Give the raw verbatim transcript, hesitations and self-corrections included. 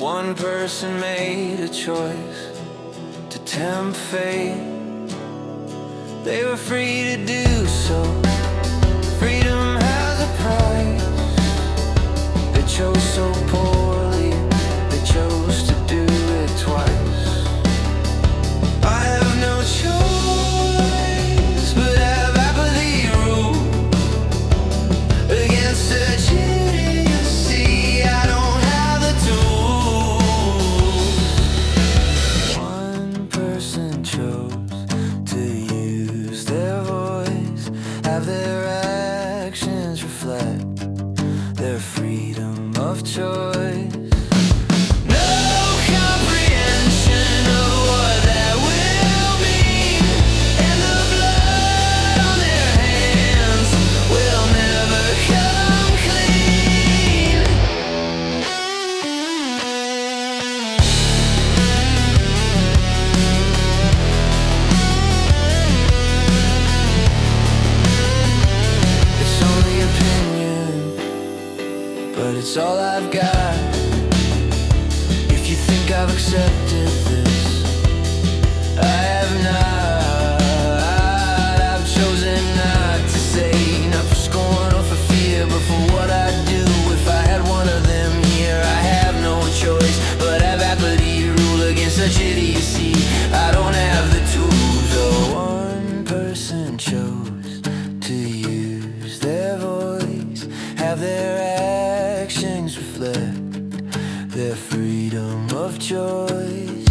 One person made a choice to tempt fate. They were free to do so. Freedom has a price. They chose so poorly, they chose to do it twice. I have no choice but have apathy rule against such idiocy. I don't have the tools. One person chose to use their voice, have their actions reflect their freedom of choice. No comprehension of what that will mean, and the blood on their hands will never come clean. It's only opinion, but it's all I've got. If you think I've accepted this, I have not. I've chosen not to say, not for scorn or for fear, but for what I'd do if I had one of them here. I have no choice but have apathy rule against such idiocy. I don't have the tools. Oh, one person chose to use their voice, have their actions reflect their freedom of choice.